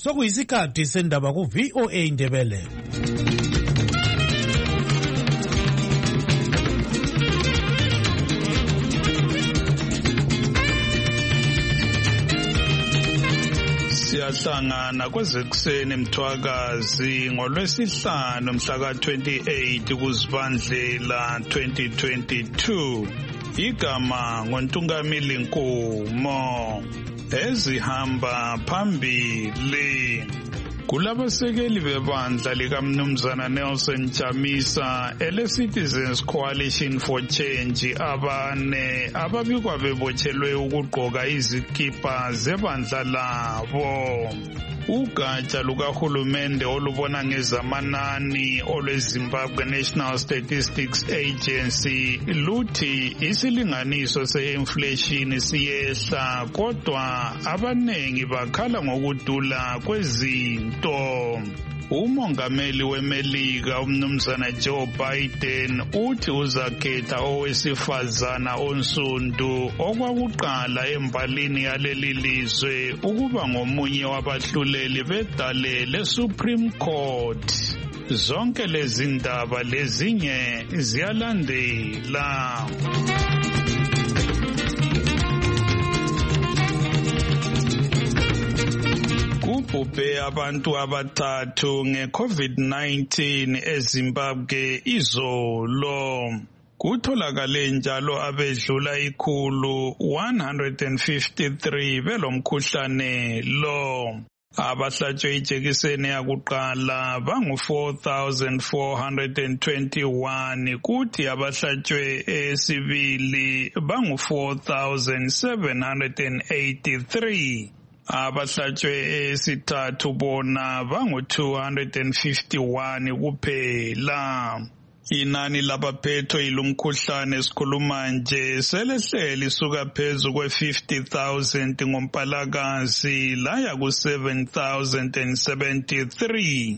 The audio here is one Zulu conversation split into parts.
Sokuyisikhathi sendaba ku VOA Indebele. Siyahlangana kwezekuseni Mthwakazi ngoLwesihlanu mhla ka-28 kuZibandlela 2022. Igama ngoNtungamili Nkumo. Ezihamba phambili. Kulabasekeli bebandla likaMnumzana Nelson Chamisa ele-Citizens Coalition for Change abane ababikwa bebotshelwe ukugqoka izikipa zebandla labo. Ugatsha lukahulumende olubona ngezamanani olweZimbabwe National Statistics Agency luthi isilinganiso se-inflation siyehla kodwa abanengi bakhala ngokudula kwezinto. Umongameli weMelika uMnumzana Joe Biden uthi uzakhetha owesifazana onsundu okwakuqala embalini yaleli lizwe ukuba ngomunye wabahluleli bedale leSupreme Court. Zonke lezi ndaba lezinye ziyalandela. Kubhubhe abantu abathathu nge-COVID-19 eZimbabwe izolo. Kutholakale njalo abedlula 153 belomkhuhlane lo. Abahlatshwe ijekiseni yakuqala bangu-4,421 kuthi abahlatshwe esibili bangu-4,783. Abahlatshwe esithathu bona bangu-251 kuphela. Inani labaphethwe yilomkhuhlane esikhuluma nje selehleli suka phezu kwe-50,000 ngoMpalakazi laya ku-7,073.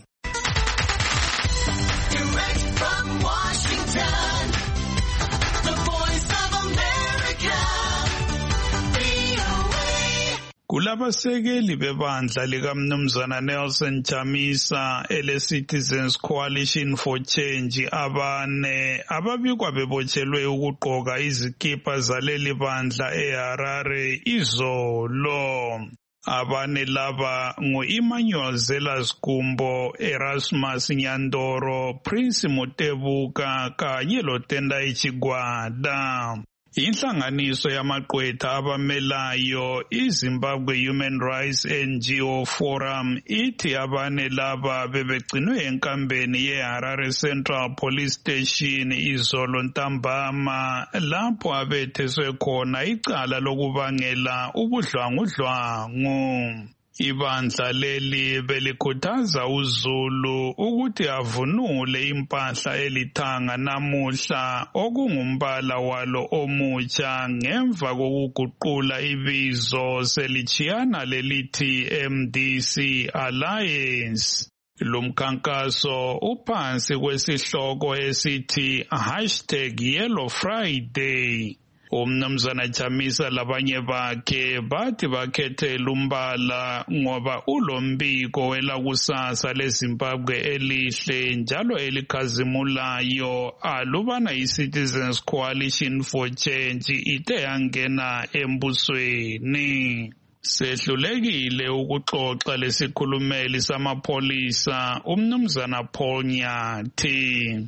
Kulabasekeli bebandla likaMnumzana Nelson Chamisa ele-Citizens Coalition for Change abane ababikwa bebotshelwe ukugqoka izikipa zaleli bandla eHarare izolo. Abane laba ngu-Emmanuel Zelas-Gumbo, Erasmus Nyandoro, Prince Mutebuka kanye loTendai Chigwada. Inhlanganiso yamaqwetha abamelayo iZimbabwe Human Rights NGO Forum ithi abane laba bebegcinwe enkambeni yeHarare Central Police Station izolo ntambama lapho abetheswe khona icala lokubangela ubudlwangudlwangu. Ibandla leli belikhuthaza uZulu ukuthi avunule impahla elithanga namuhla okungumbala walo omutsha ngemva kokuguqula ibizo selichiyana lelithi MDC Alliance. Lumkhankaso uphansi kwesihloko esithi #YellowFriday. UMnumzana Chamisa labanye bakhe bathi bakhethela umbala ngoba ulombiko welakusasa leZimbabwe elihle njalo elikhazimulayo alubana iCitizens Coalition for Change ite yangena embusweni. Sehlulekile ukuxoxa lesikhulumeli samapholisa uMnumzana Paul Nyathi.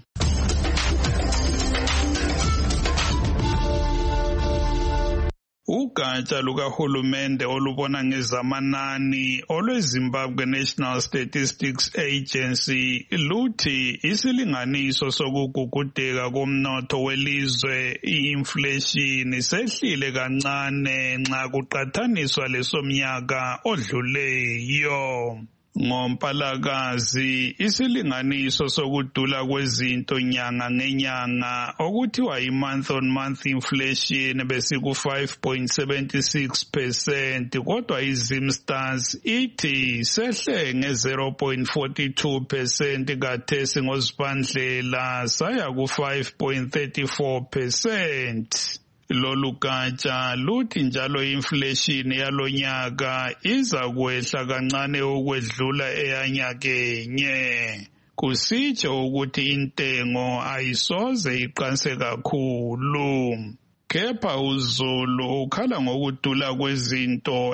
Ugatsha lukahulumende olubona ngezamanani olweZimbabwe National Statistics Agency luthi isilinganiso sokugugudeka komnotho welizwe i-inflation sehlile kancane nxa kuqathaniswa lesomnyaka odluleyo. NgoMpalakazi isilinganiso sokudula kwezinto nyanga ngenyanga okuthiwa i-month on month inflation besiku 5.76% kodwa iZimstars ithi sehle nge-0.42% kathesi ngoZibandlela saya ku 5.34%. Lolu gatsha luthi njalo inflation yalonyaka iza kwehla kancane ukwedlula eyanyakenye. Kusitsho ukuthi intengo ayisoze iqanse kakhulu. Kepha uZulu ukhala ngokudula kwezinto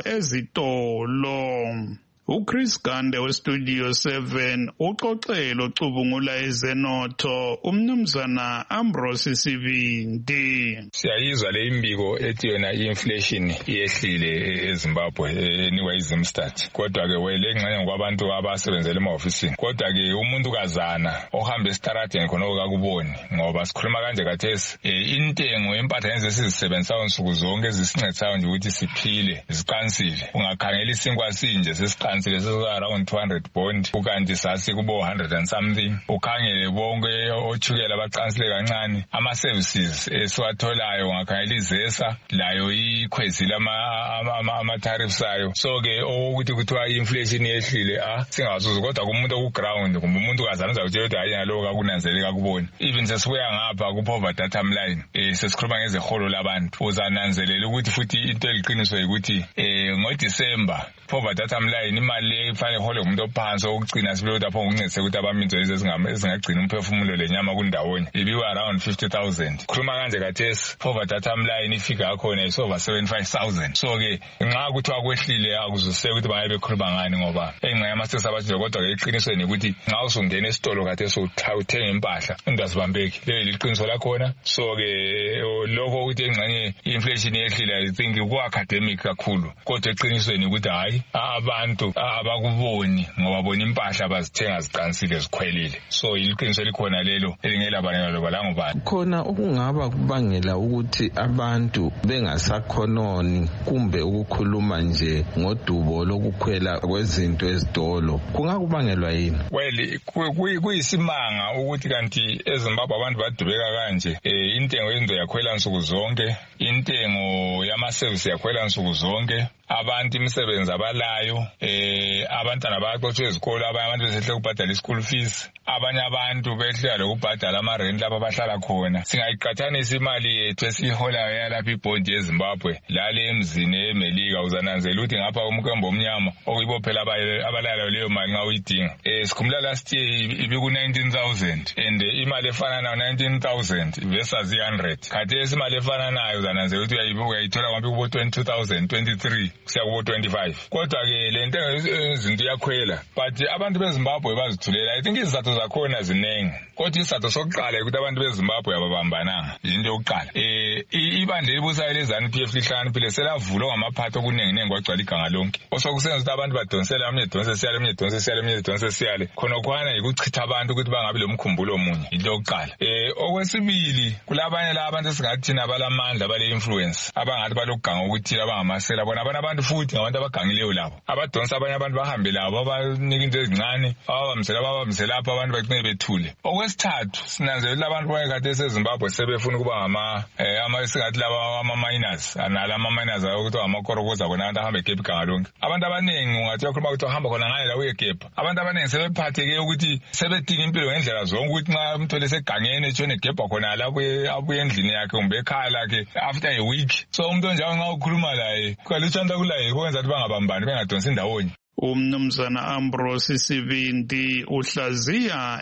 ezitolo. uChris Gande weStudio 7 uxoxele ocubungula ezenotho umnumzana Ambrose Sibindi. Siyayizwa le imbiko ethi yona inflation yehlile eZimbabwe enikwa iZimstat. Kodwa ke wele engxenye kwabantu abasebenzela ema-ofisini. Kodwa ke umuntu kazana ohamba esitaradeni khona okakuboni ngoba sikhuluma kanje kathesi intengo impahla lezi esizisebenzisayo nsuku zonke ezisincedisayo nje ukuthi siphile ziqansile. Ungakhangela isinkwa sinje sesiqansile around 200 bond ukanti sasi kubo 100 and something. Ukhangele bonke othukela baqansile kancane ama-services esiwatholayo ungakhangela izesa layo ikhwezile ama-tariffs ayo. So ke ukuthi kuthiwa inflation yehlile singazuzi kodwa kumuntu okuground kumbe umuntu kazana uzakutshela ukuthi hayi ngaloko kakunanzeleka kuboni. Even sesibuya ngapha ku-poverty data line sesikhuluma ngezeholo labantu uzananzelela ukuthi futhi into eliqiniswa ukuthi ngoDisemba poverty data line imali efanele ihole umuntu ophansi okugcina sibe lapho ngokuncedise ukuthi abaminzo ezingagcina umphefumulo lenyama kundawonye ibiwa around 50,000. Khuluma kanje kathesi poverty data line ifika yakhona is over 75,000. So ke nxa kuthiwa kwehlile akuzuseke ukuthi bangabe bekhuluma ngani ngoba engxa yamasesi abathile kodwa ke iqinisweni ukuthi nxa usungena esitolo kathesi uthenga impahla into azibambeki leli liqiniso lakhona. So ke lokho ukuthi engxenye inflation yehlile I think ku-academic kakhulu kodwa eqinisweni ukuthi hayi abantu abakuboni ngoba bona impahla bazithenga ziqansile zikhwelile. So iliqiniso likhona lelo elingelabanela loba la ngubani. Khona okungaba kubangela ukuthi abantu bengasakhononi kumbe ukukhuluma nje ngodubo lokukhwela kwezinto ezitolo kungakubangelwa yini? Well kuyisimanga ukuthi kanti eZimbabwe abantu badubeka kanje. Intengo yezinto yakhwela nsuku zonke, intengo yama-service yakhwela nsuku zonke, abantu imisebenzi abalayo, abantwana bayaxotshwa ezikolo, abanye abantu besehle ukubhadala i-school fees, abanye abantu behlela lokubhadala ama-rent lapha abahlala khona. Singayiqathanisa imali yethu esiyiholayo yalapha ibhondi yeZimbabwe lale emzini eMelika uzananzela ukuthi ngapha umkhembo omnyama okuyibophela abalalayo leyo mali nxa uyidinga. Sikhumula last year ibiku-19,000 and imali efana nayo 19,000 versus 100. Khathesi imali efana nayo uzananzela ukuthi uyayithola ngapha kubo-22,000, 23 kusiya kubo-25. Kodwa ke le nto izinto iyakhwela but abantu beZimbabwe bazithulela. I think izizathu zakhona zinengi kodwa isizathu sokuqala ukuthi abantu beZimbabwe ababambananga into yokuqala. Ibandla elibusayo leZANU-PF lihlakaniphile selavulwa ngamaphathi okuningi kwagcwala iganga lonke osokusenza ukuthi abantu badonsele omunye edonse siyale omunye edonse siyale omunye edonse siyale khona khwana yikuchitha abantu ukuthi bangabi lomkhumbulo omunye into yokuqala. Okwesibili kulabanye la abantu esingathina abalamandla abale influence abangathi balokuganga ukuthila abangamasela bona abantu futhi ngabantu abagangileyo labo abadonsa abanye abantu bahambe labo abanika into ezincane ababamisela lapha abantu bagcine bethule. Okwesithathu sinanzelela abantu bayekade eseZimbabwe sebefuna ukuba esingathi laba ama-miners anala ama-miners ukuthi amakorokoza bona abantu ahambe eGepa iganga lonke. Abantu abaningi ungathi bakhuluma ukuthi uhamba khona ngale la uyeGepa. Abantu abaningi sebephatheke ukuthi sebedinga impilo ngendlela zonke ukuthi nxa umthole segangeni etshone eGepa khona la abuye endlini yakhe kumbe ekhaya lakhe after a week. So umuntu onjalo nxa ukhuluma laye kwalutshanda kulaye kwenza ukuthi bangabambani bengadonsi ndawonye. Umnumzana Ambrose Sibindi uhlaziya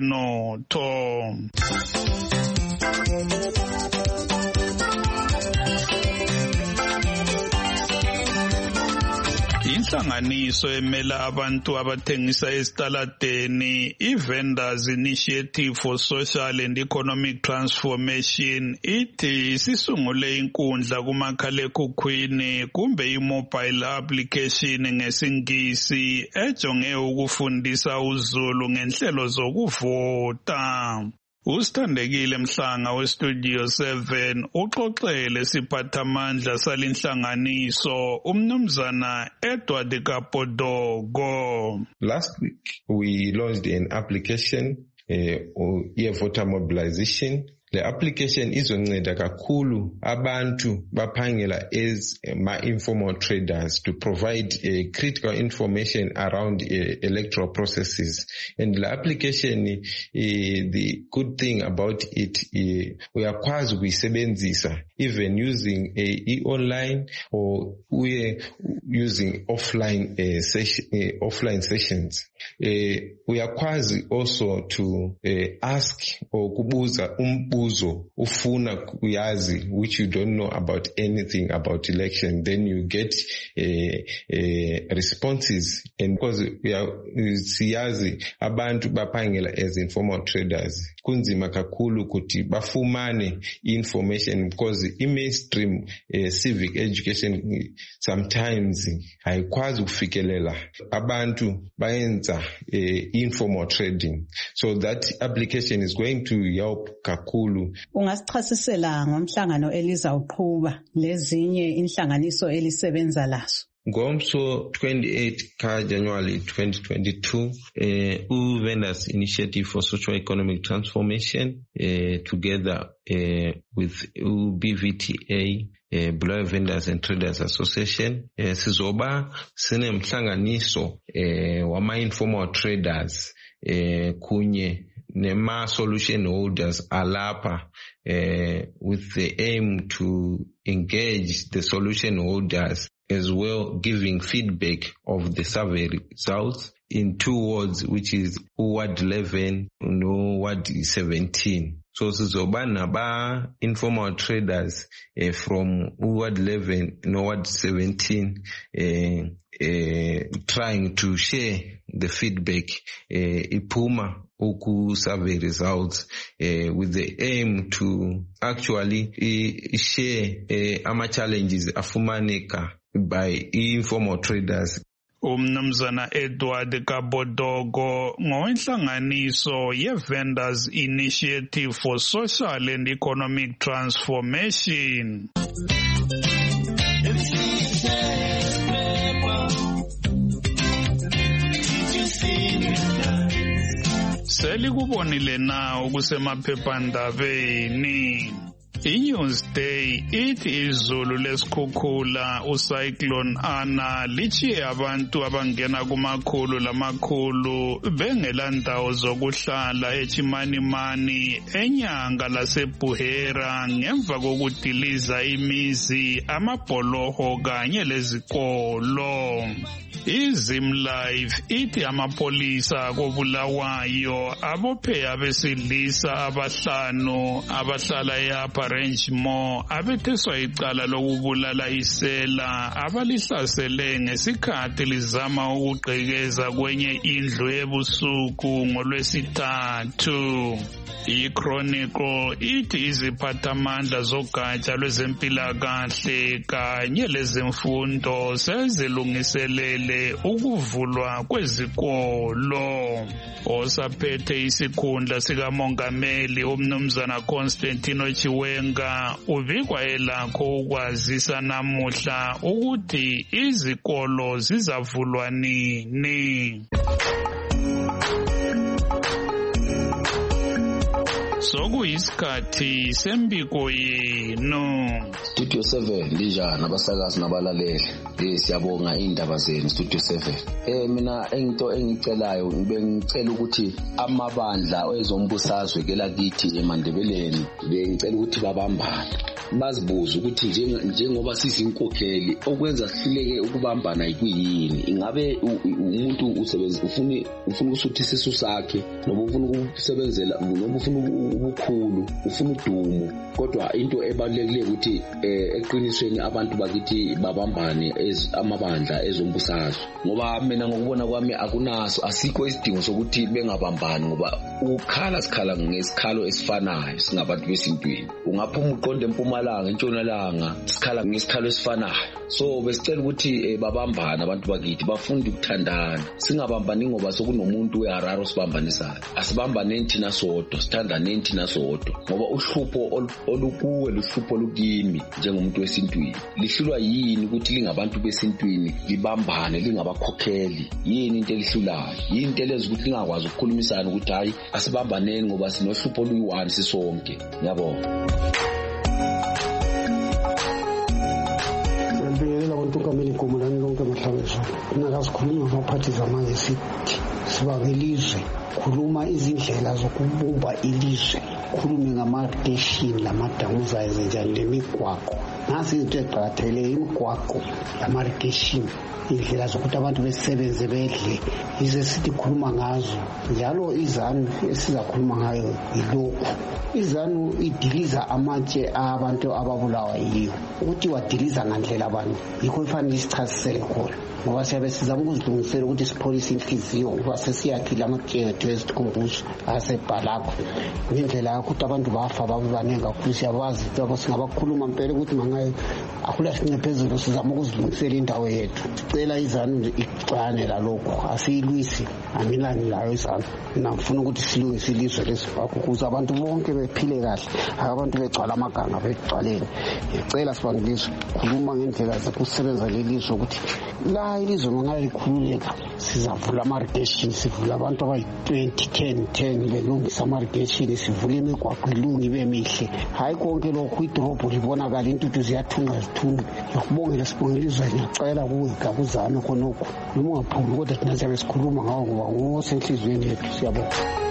ezenotho. Inhlanganiso emela abantu abathengisa esitaladeni i-Vendors Initiative for Social and Economic Transformation ithi isisungule inkundla kumakhalekhukhwini kumbe i-mobile application ngesingisi ejonge ukufundisa uZulu ngenhlelo zokuvota. Usithandekile Mhlanga weStudio 7 uxoxele siphathamandla salinhlanganiso umnumzana Edward Kapodogo. Last week we launched an application voter mobilization Le application izonceda kakhulu abantu baphangela as informal traders to provide critical information around electoral processes. And the application, the good thing about it, uyakwazi ukuyisebenzisa even using online or we're using offline sessions. Uyakwazi also to ask or kubuza umbuzo ufuna kuyazi which you don't know about anything about election, then you get responses. And because siyazi abantu baphangela as informal traders, kunzima kakhulu kuti bafumane information because i-mainstream civic education sometimes haikwazi kufikelela abantu bayenza informal trading. So that application is going to help kakhulu. Ungasichasisela ngomhlangano elizawuqhuba lezinye inhlanganiso elisebenza lazo? Ngomso 28 January 2022, Vendors Initiative for Socio-Economic Transformation, together with BVTA, Bulawayo Vendors and Traders Association, sizoba sinemhlanganiso wama-informal traders kunye nema-solution holders alapha with the aim to engage the solution holders as well, giving feedback of the survey results in 2 wards, which is Ward 11 no Ward 17. So sizoba naba informal traders from Ward 11 no Ward 17 trying to share the feedback iphuma survey results with the aim to actually share ama challenges afumaneka by informal traders. Umnumzana Edward Kabodogo ngowenhlanganiso ye-Vendors Initiative for Social and Economic Transformation. Selikubonile na ukusemaphephandabeni. I-Newsday ithi izulu lesikhukhula ucyclone Ana lichiye abantu abangena kumakhulu lamakhulu bengela ndawo zokuhlala eChimanimani enyanga laseBuhera ngemva kokudiliza imizi, amabholoho kanye lezikolo. iZimlive ithi amapolisa koBulawayo abophe abesilisa abahlanu abahlala eApparangemo abetheswa icala lokubulala isela abalihlasele ngesikhathi lizama ukugqekeza kwenye indlu ebusuku ngoLwesithathu. I-Chronicle ithi iziphathamandla zogatsha lwezempilakahle kanye lezemfundo sezilungiselele ukuvulwa kwezikolo. Osaphethe isikhundla sikamongameli umnumzana Constantino Chiwenga ubikwa elakho ukwazisa namuhla ukuthi izikolo zizavulwa nini. Sokuyisikhathi sembiko yenu. Studio 7 linjani abasakazi nabalaleli? Siyabonga indaba zenu Studio 7. Mina into engicelayo ngicela ukuthi amabandla ezombusazwe kelakithi eMandebeleni ngicela ukuthi babambane. Bazibuza ukuthi njengoba sizinkokheli okwenza sihluleke ukubambana yikuyini. Ingabe umuntu usebenza ufuna ukusuthi isisu sakhe noma ufuna ukusebenzela noma ufuna ubukhulu ufuna udumo, kodwa into ebalekile ukuthi eqinisweni abantu bakithi babambane amabandla ezombusazwe. Ngoba mina ngokubona kwami asikho isidingo sokuthi bengabambani, ngoba ukhala sikhala ngesikhalo esifanayo singabantu besintwini. Ungaphuma uqonde eMpumalanga eNtshonalanga sikhala ngesikhalo esifanayo. So besicela ukuthi babambane abantu bakithi bafunde ukuthandana, singabambani ngoba sokunomuntu weHararo sibambanisayo. Asibambane thina sodwa, sithandane thina sodwa, ngoba uhlupho olukuwe luhlupho lukimi. njengomuntu wesintwini. Lihlulwa yini ukuthi lingabantu besintwini libambane lingabakhokheli? Yini into elihlulayo? Yini into elenza ukuthi lingakwazi ukukhulumisana ukuthi hayi asibambaneni ngoba sinohlupho oluyi-1 sisonke? Ngiyabonga. Ntukameli Gomulani lonke mahlabezo nakasikhuluma ngaphathi zamanje sithi sibabe ilizwe, khuluma izindlela zokubumba ilizwe, khulume ngama-station lamadamuza ezenjani lemigwaqo. Nasi into eqakathele imigwaqo lama-irrigation, indlela zokuthi abantu besebenze bedle, yize sithi khuluma ngazo njalo. izanu esizakhuluma ngayo yilokhu, izanu idiliza amatshe abantu ababulawa yiyo. Ukuthi wadiliza ngandlela abantu yikho ifanele isichasisele khona, ngoba siyabe sizama ukuzilungisela ukuthi sipholise inhliziyo ngoba sesiyakhile amatshe ethu esikhumbuzo asebhalakho ngendlela yokuthi abantu bafa babe baningi kakhulu. Siyabazi singabakhuluma mpela ukuthi mangaye akula sincephezelo, sizama ukuzilungisela indawo yethu. Sicela izanu icane lalokho, asiyilwisi, amilani layo izanu. Nafuna ukuthi silungise ilizwe leZimbabwe ukuze abantu bonke bephile kahle, abantu begcwala amaganga begcwaleni. Ngicela sibangilizwe khuluma ngendlela zokusebenza lelizwe ukuthi la ilizwe mangalikhululeka sizavula ama-irrigation, sivula abantu abayi-20 belungisa ama-irrigation, sivula imigwaqo ilungi ibe mihle. Hayi konke lokhu idrobho libonakala, intuthu ziyathunga zithunga. Ngiyakubongela sibongela izwe, ngiyacela kuwe gabuzame khonokho noma ungaphumi, kodwa thina siyabe sikhuluma ngawo ngoba nguwo senhliziyweni yethu. Siyabonga.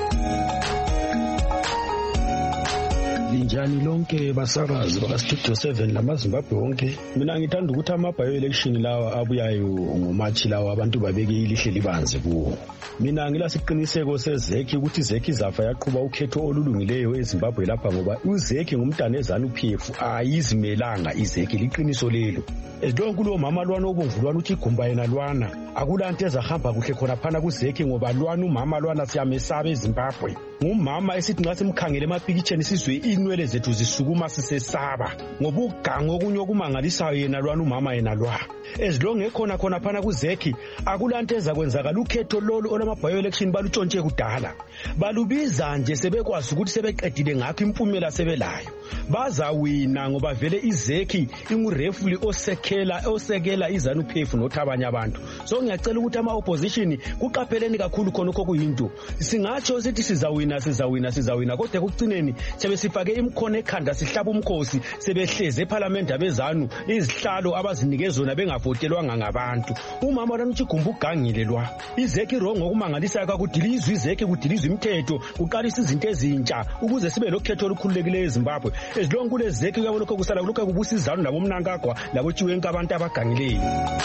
Linjani lonke basakazi bakaStudio 7 lamaZimbabwe wonke. Mina ngithanda ukuthi ama-bio-election lawa abuyayo ngoMachi lawa abantu babeke ilihle libanze kuwo. Mina ngilasiqiniseko seZeki ukuthi iZeki izafa yaqhuba ukhetho olulungileyo eZimbabwe lapha, ngoba uZeki ngumntana ezanu PF ayizimelanga iZeki, liqiniso lelo. Ezilonke kulo mama lwana obomvu lwana uthi igumba yena lwana akulanto ezahamba kuhle khona phana kuZeki, ngoba lwana umama lwana siyamesaba eZimbabwe. Ngumama esithi nxa simkhangele emapikitsheni sizwe inwele zethu zisukuma sisesaba ngoba ugango okunye okumangalisayo yena lwana umama yena lwa. Ezilonge khona phana kuZeki akulanto ezakwenzakala. Ukhetho lolu olama-bio-election balutshontshe kudala, balubiza nje sebekwazi ukuthi sebeqedile ngakho impumela sebelayo. Bazawina ngoba vele iZeki ingurefuli osekela izanu PF nothabanye abantu. So ngiyacela ukuthi ama-opposition kuqapheleni kakhulu khonokho kuyinto. Singatsho sithi sizawina kodwa ekucineni sebe sifake imkhono ekhanda sihlaba umkhosi sebehleze eParliament abezanu izihlalo abazinike zona bengavotelwanga ngabantu. Umama lana uthi igumba ugangile lwa. iZeki wrong okumangalisayo kakudilizwe iZeki, kudilizwe imithetho, kuqalisa izinto ezintsha ukuze sibe lokhetho olukhululekileyo eZimbabwe. Ezilonke kule ZEC uyabona lokho kusala lokho kubusa izanu labo mnankagwa labo chiwenka abantu abagangileyo.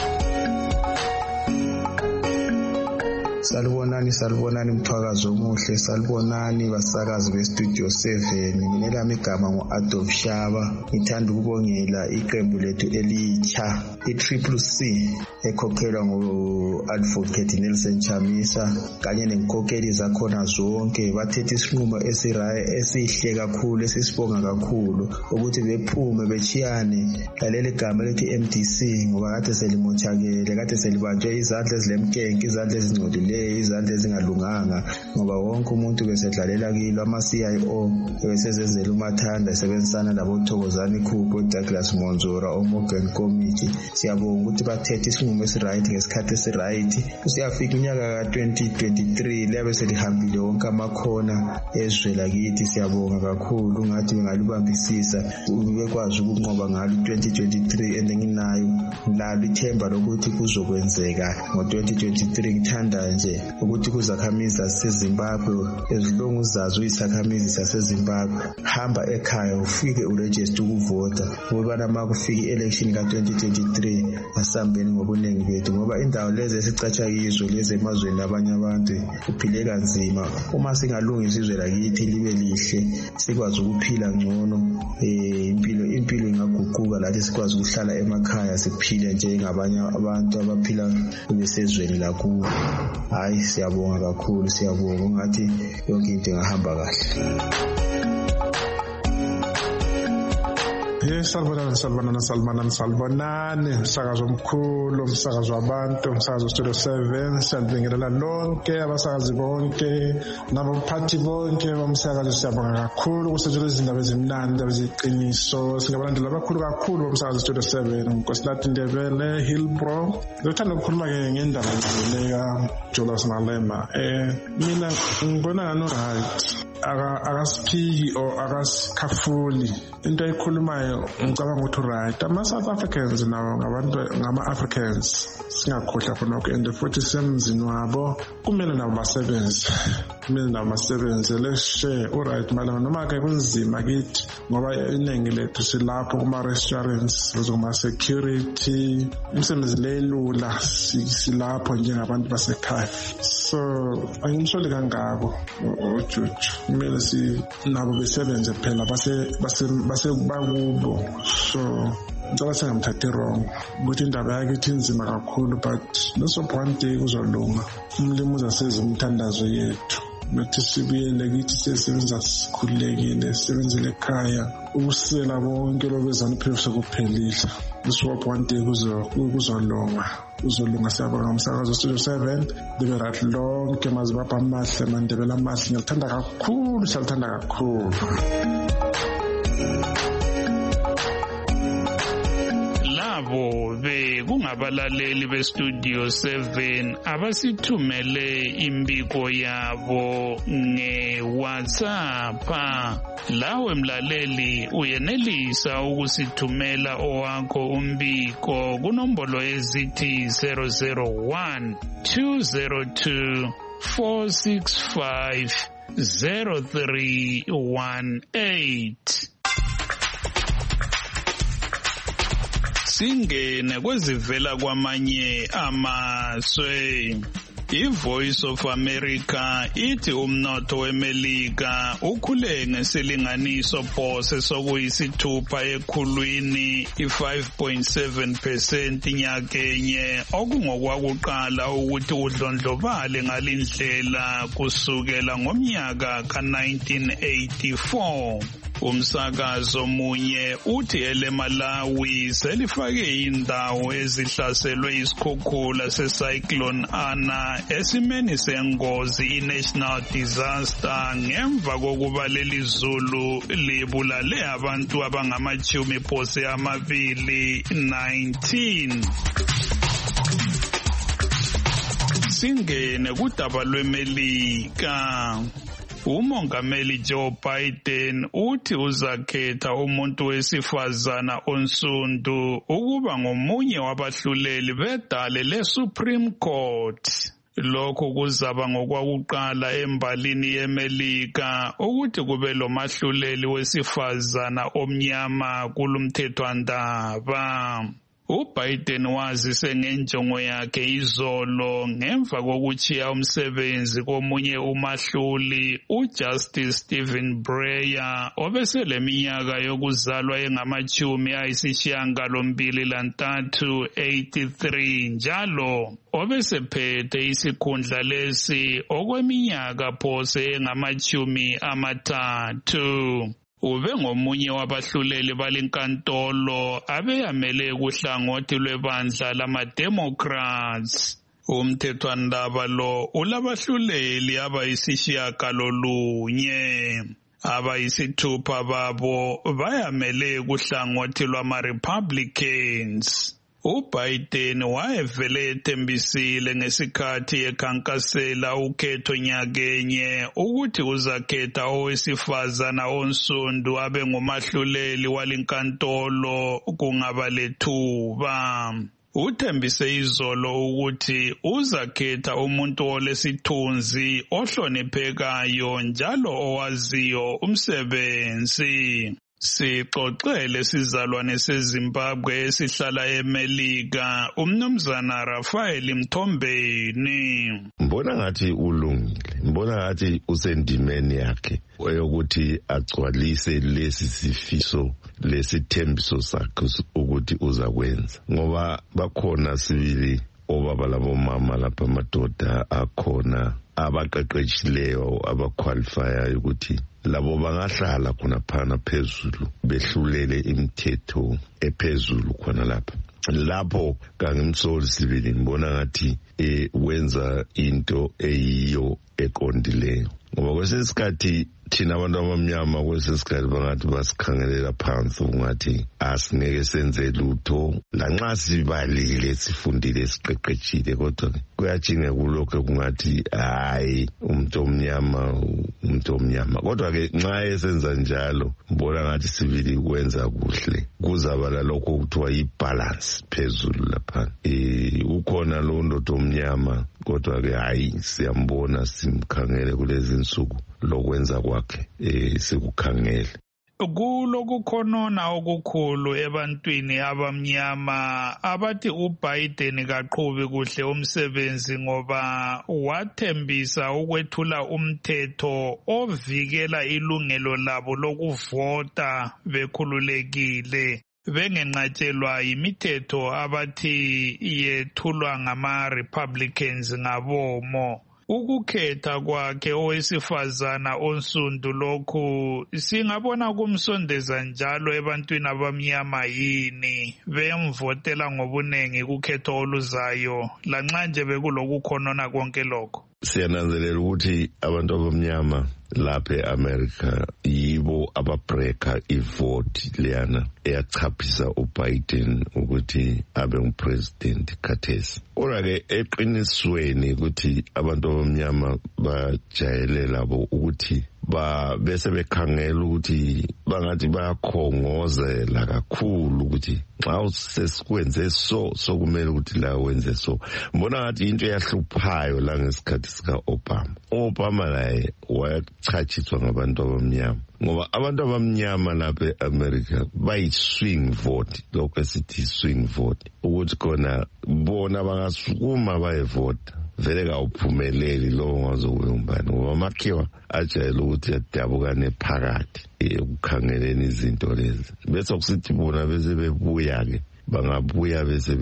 Salibonani mthwakazo omuhle, salibonani basakazi beStudio 7. Mina lami igama ngo-Adolf Shaba. Ngithanda ukubongela iqembu lethu elitsha i-CCC ekhokhelwa ngo-Advocate Nelson Chamisa kanye nenkokheli zakhona zonke. Bathethe isinqumo esihle kakhulu esisibonga kakhulu ukuthi bephume bechiyane laleli gama lethi MDC ngoba kade selimothakele, kade selibanjwe izandla ezilemkenke, izandla ezingcolileyo, izandla ezingalunganga ngoba wonke umuntu besedlalela kilo. ama-CIO besezenzela umathanda esebenzisana labothokozani Khubho, Douglas Monzora, oMorgan Committee. Siyabonga ukuthi bathethe isinqumo esiright ngesikhathi esiright. Siyafika unyaka ka-2023 liyabe selihambile wonke amakhona ezwe lakithi. Siyabonga kakhulu ngathi bengalibambisisa bekwazi ukunqoba ngalo 2023 and nginayo lalo ithemba lokuthi kuzokwenzeka ngo-2023. Ngithanda nje ukuthi kuzakhamizi zaseZimbabwe ezilonga uzazi uyisakhamizi zaseZimbabwe, hamba ekhaya ufike uregister ukuvota ngoba nama kufika i-election ka-2023 asambeni ngobuningi bethu ngoba indawo lezi esicatsha kizo lezi emazweni abanye abantu kuphile kanzima. Uma singalungisa izwe lakithi libe lihle sikwazi ukuphila ngcono, impilo ingaguquka lathi sikwazi ukuhlala emakhaya siphile njengabanye abantu abaphila besezweni lakubo. Hayi, siyabonga kakhulu, siyabonga ngathi yonke into ingahamba kahle. Salibonani, umsakazo omkhulu, umsakazo wabantu, umsakazo Studio 7, siyalibingelela lonke abasakazi bonke nabaphathi bonke bomsakazo. Siyabonga kakhulu ukusetshenziswa izindaba ezimnandi, indaba eziqiniso. Singabalandeli abakhulu kakhulu bomsakazo Studio 7, uNkosilathi Ndebele, Hillbro. Ngithanda ukukhuluma-ke ngendaba ezileka Jolas Malema. Mina ngibona ngani right, akasiphiki or akasikhafuli into ayikhulumayo. Ngicabanga ukuthi right, ama-South Africans nawo ngabantu, ngama-Africans, singakhohlwa khonokho, and futhi semzini wabo kumele nabo basebenze, let's share uright Malema, noma-ke kunzima kithi ngoba iningi lethu silapho kuma-restaurants, kuma-security, imisebenzi lelula silapho njengabantu basekhaya. So angimsoli kangako uJuju, kumele nabo besebenze phela bakubo. So ngicela singamthathi wrong ukuthi indaba yakhe ithi inzima kakhulu, but leso one day kuzolunga. Umlimi uzaseza umthandazo yethu, nathi sibuyele kithi sisebenza sikhululekile, sisebenzele ekhaya, ukusela bonke lobezana phela sekuphelile. Leso one day kuzolunga. Siyabonga umsakazo Studio 7, libe right lonke mazibapha amahle, mandebela amahle. Ngiyalithanda kakhulu, siyalithanda kakhulu. Labo kungabalaleli beStudio 7 abasithumele imbiko yabo ngeWhatsApp. Lawe mlaleli uyenelisa ukusithumela owakho umbiko kunombolo ezithi 001 202 465 0318. Singene kwezivela kwamanye amazwe. I-Voice of America ithi umnotho weMelika ukhule ngesilinganiso phose sokuyisithupha ekhulwini, i-5.7% nyakenye, okungokwakuqala ukuthi udlondlobale ngalindlela kusukela ngomnyaka ka-1984. Umsakazo munye uthi eleMalawi selifake indawo ezihlaselwe isikhukhula seCyclone Ana esimeni sengozi i-national disaster ngemva kokuba leli zulu libulale abantu abangama-219. Singene kudaba lweMelika. Umongameli Joe Biden uthi uzakhetha umuntu wesifazana onsundu ukuba ngomunye wabahluleli bedale leSupreme Court. Lokhu kuzaba ngokwakuqala embalini yeMelika ukuthi kube lomahluleli wesifazana omnyama kulomthethwandaba. uBiden wazise ngenjongo yakhe izolo ngemva kokuchiya umsebenzi komunye umahluli uJustice Stephen Breyer obeseleminyaka yokuzalwa engama-83 83 njalo obesephethe isikhundla lesi okweminyaka phose engama-30. Ube ngomunye wabahluleli balenkantolo abeyamele kuhlangothi lwebandla lama-Democrats. Umthethwandaba lo ulabahluleli abayisishiyagalolunye. Abayisithupha babo bayamele kuhlangothi lwama-Republicans. uBiden wayevele ethembisile ngesikhathi ekhankasela ukhetho nyakenye ukuthi uzakhetha owesifazana onsundu abe ngumahluleli walenkantolo kungaba lethuba. Uthembise izolo ukuthi uzakhetha umuntu olesithunzi ohloniphekayo njalo owaziyo umsebenzi. Sixoxele sizalwane seZimbabwe esihlala eMelika umnumzana Rafael Mthombeni. Mbona ngathi ulungile, mbona ngathi usendimeni yakhe yokuthi agcwalise lesi sifiso lesithembiso sakhe ukuthi uzakwenza, ngoba bakhona sibili obaba labomama lapha amadoda akhona abaqeqeshileyo abaqualifyayo ukuthi labo bangahlala khona phana phezulu behlulele imithetho ephezulu khona lapho kangimsoli sibili ngibona ngathi wenza into eyiyo eqondileyo ngoba kwesesikhathi thina abantu abamnyama kwesesikhathi bangathi basikhangelela phansi ungathi asingeke senze lutho lanxa sibalile sifundile siqeqeshile kodwa kuyajinga kulokho kungathi hayi umuntu omnyama kodwa ke nxa esenza njalo ngibona ngathi sibili kwenza kuhle kuzaba lokho kuthiwa ibalance phezulu lapha ukhona lo ndoda omnyama kodwa ke hayi siyambona simkhangele kulezi insuku lokwenza kwakhe sikukhangele kulokukhonona okukhulu ebantwini abamnyama abathi uBiden kaqhubi kuhle umsebenzi ngoba wathembisa ukwethula umthetho ovikela ilungelo labo lokuvota bekhululekile bengenqatshelwa imithetho abathi yethulwa ngama-Republicans ngabomo. Ukukhetha kwakhe owesifazana onsundu lokhu singabona kumsondeza njalo ebantwini abamnyama yini bemvotela ngobunengi kukhetho oluzayo lanxa nje bekulokukhonona konke lokho. Siyananzelela ukuthi abantu abamnyama lapha eAmerica yibo ababreaka ivoti leyana eyachaphisa uBiden ukuthi abe ngupresident khathesi. Ora-ke eqinisweni ukuthi abantu abamnyama bajayele labo ukuthi bese bekhangela ukuthi bangathi bayakhongozela kakhulu ukuthi xa sesikwenze so kumele ukuthi la wenze so. Mbona ngathi into eyahluphayo la ngesikhathi sika-Obama naye wayachachiswa ngabantu abamnyama ngoba abantu abamnyama lapha eAmerica bayi-swing vote lokho esithi swing vote ukuthi khona bona bangasukuma bayevota vele kawuphumeleli lowo ngazokube umbani ngoba amakhiwa ajayele ukuthi adabukane phakathi ekukhangeleni izinto lezi bese kusithi bona bese bebuya-ke bangabuya bese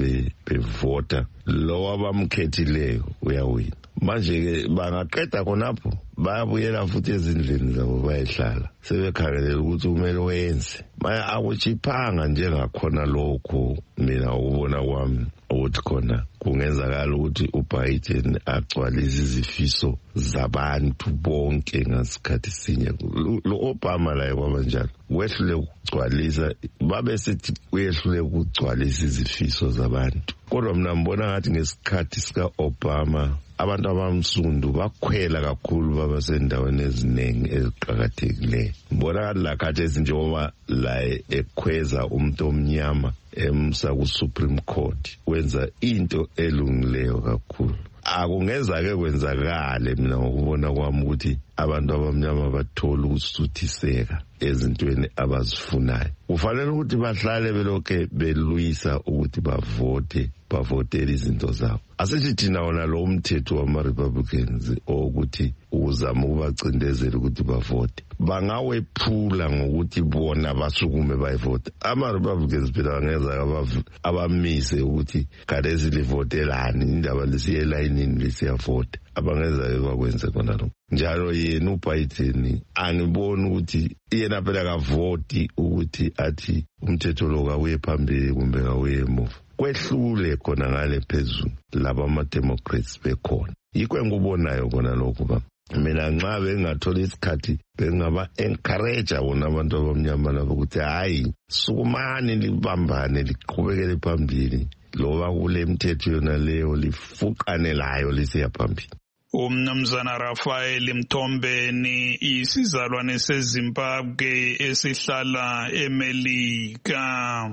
bevota lo abamkhethileyo uyawina. Manje-ke bangaqeda khonapho bayabuyela futhi ezindlini zabo bayehlala sebekhangelela ukuthi kumele wenze manje akuchiphanga njengakhona lokho mina ukubona kwami ukuthi khona kungenzakala ukuthi uBiden agcwalise izifiso zabantu bonke ngasikhathi sinye. Lo Obama laye kwabanjalo wehlule ukugcwalisa babe sithi uyehlule ukugcwalisa izifiso zabantu kodwa mina ngibona ngathi ngesikhathi sika-Obama abantu abamsundu bakhwela kakhulu babasendaweni eziningi eziqakathekileyo. Ngibona ngathi la khathesi njengoba la ekhweza umuntu omnyama emsa ku-Supreme Court wenza into elungileyo kakhulu. Akungeza-ke kwenzakale mina ngokubona kwami ukuthi abantu abamnyama bathole ukusuthiseka ezintweni abazifunayo. Kufanele ukuthi bahlale belokhe belwisa ukuthi bavotele izinto zabo. Asithi thina wona lo mthetho wama-Republicans ukuthi uzama ukubacindezela ukuthi bavote bangawephula ngokuthi bona basukume bayivota. Ama-Republicans phela bangeza abamise ukuthi khathesi livotelani indaba lisiye elayinini lisiyavota abangeza bakwenze khona lokho. Njalo yena uBiden angiboni ukuthi yena phela kavoti ukuthi athi umthetho lo kawuye phambili kumbe kawuye emuva. Kwehlule khona ngale phezulu laba ama-Democrats bekhona. Yikho engikubonayo khona lokho ba. Mina nxa bengathola isikhathi bengaba-encourage bona abantu abamnyama labo ukuthi hayi sukumani libambane liqhubekele phambili loba kule mithetho yona leyo lifuqanelayo lisiya phambili. Umnumzana Rafael Mthombeni isizalwane seZimbabwe esihlala eMelika.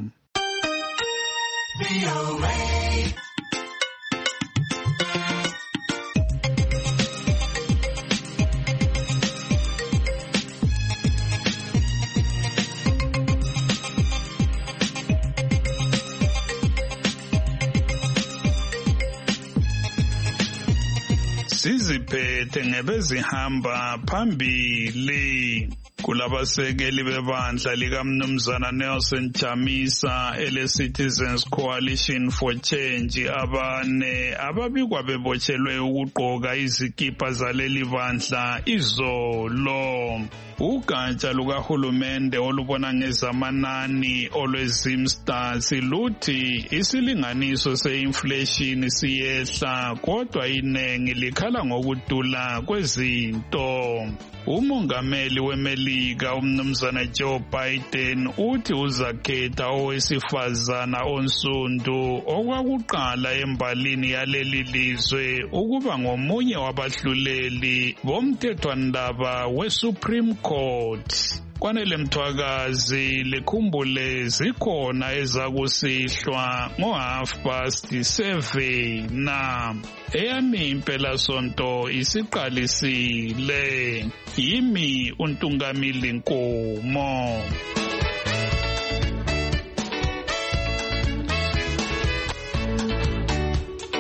Siziphethe ngebezihamba phambili. Kulabasekeli bebandla likaMnumzana Nelson Chamisa ele-Citizens Coalition for Change abane ababikwa bebotshelwe ukugqoka izikipa zaleli bandla izolo. Ugatsha lukahulumende olubona ngezamanani olwezimstats luthi isilinganiso se-inflation siyehla kodwa inengi likhala ngokudula kwezinto. Umongameli weMelika uMnumzana Joe Biden uthi uzakhetha owesifazana onsundu okwakuqala embalini yaleli lizwe ukuba ngomunye wabahluleli bomthethwandaba we-Supreme Court. Kwanele Mthwakazi likhumbule zikhona ezakusihlwa ngo7:30 na eyami impela sonto isiqalisile. Yimi uNtungamili Nkomo.